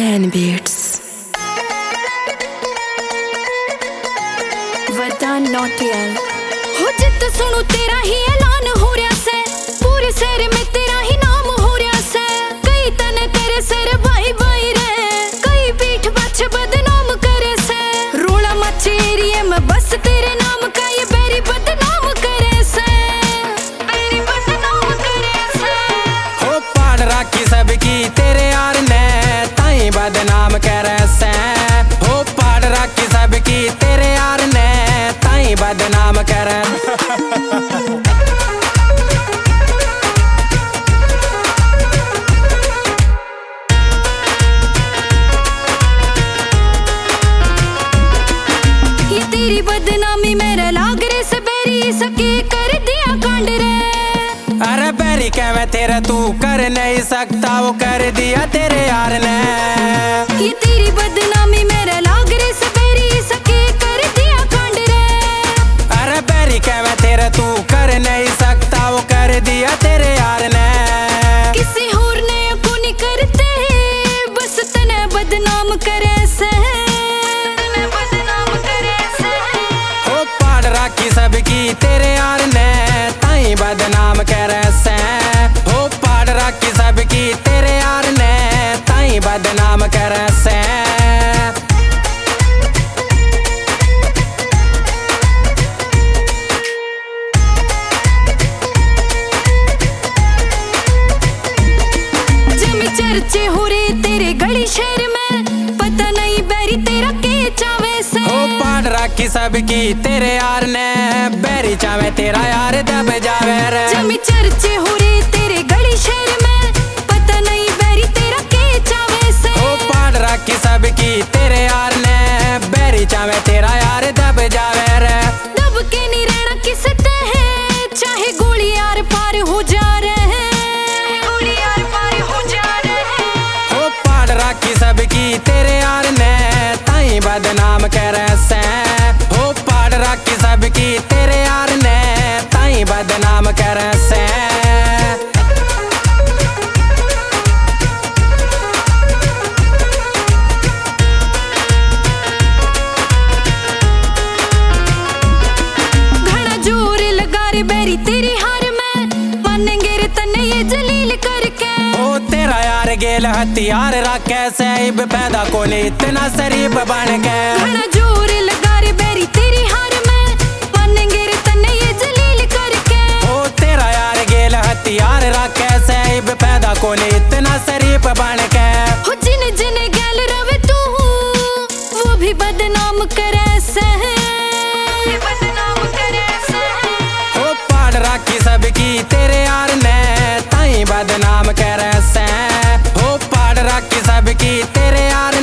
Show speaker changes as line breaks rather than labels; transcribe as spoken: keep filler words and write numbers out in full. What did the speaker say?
Ken Beats. वरदान नौटियाल
हो जित सुनू तेरा ही ऐलान हो रहा से, पूरे शहर में तेरा ही नाम हो रहा से। कई तने तेरे सर भाई भाई रे, कई पीठ पाछे बदनाम करे से। रोला मचे एरिया में बस तेरे नाम का ये बेरी बदनाम करे से, बेरी बदनाम करे से।
हो पाड़ राखी सबकी तेरे यार ने ताई बदनाम करे से। हो पाड़ राखी सबकी तेरे यार ने ताई बदनाम करे।
ये तेरी बदनामी मेरे लाग रे से बेरी सके कर दिया कांड रे।
अरे बैरी क्या मैं तेरा तू कर नहीं सकता वो कर दिया तेरे यार ने।
ये तेरी बदनामी मेरे लाग रे से बेरी सके कर दिया कांड रे।
अरे बैरी क्या मैं तेरा तू कर नहीं सकता वो कर दिया तेरे यार ने।
किसी और ने को नहीं करते बस तने बदनाम करे से, तने बदनाम करे से।
हो पाड़ राखी सबकी तेरे यार ने ताई बदनाम करे से। हो पाड़ राखी सबकी तेरे यार ने ताई बदनाम करे से।
चर्चे हो रे तेरे गली शहर में, पता नहीं बैरी तेरा के चावे से।
हो पाड़ राखी सबकी तेरे यार ने बैरी चावे तेरा यार दब जावे रे।
जमी चर्चे हो रे तेरे गली शहर में, पता नहीं बैरी तेरा के चावे से।
हो पाड़ राखी सबकी तेरे यार ने बैरी चावे तेरा यार दब जावे रे।
दब के नहीं रहना किसते है, चाहे गोली यार पार हो जा रहे हैं, गोली यार पार हो जा रहे हैं।
हो पाड़ राखी सबकी तेरे यार ने ताई बदनाम करे से। हो पाड़ राखी सबकी तेरे यार ने ताई बदनाम करे से।
घना जोर लगा रे बैरी तेरी हार में, मानेंगे रे तन्ने ये जलील करके।
ओ तेरा यार गेल हथियार रखे से, इब पैदा कोनी इतना शरीफ बन के।
घना जोर लगा रे बैरी तेरी हार में, मानेंगे रे तन्ने ये जलील करके।
ओ तेरा यार गेल हथियार रखे से, इब पैदा कोनी इतना शरीफ बन के।
हो जिन जिन गैल रवे तू वो भी बदनाम करे से, बदनाम करे से।
हो पाड़ राखी सबकी तेरे यार ने ताई बदनाम करे से। हो पाड़ राखी सबकी तेरे यार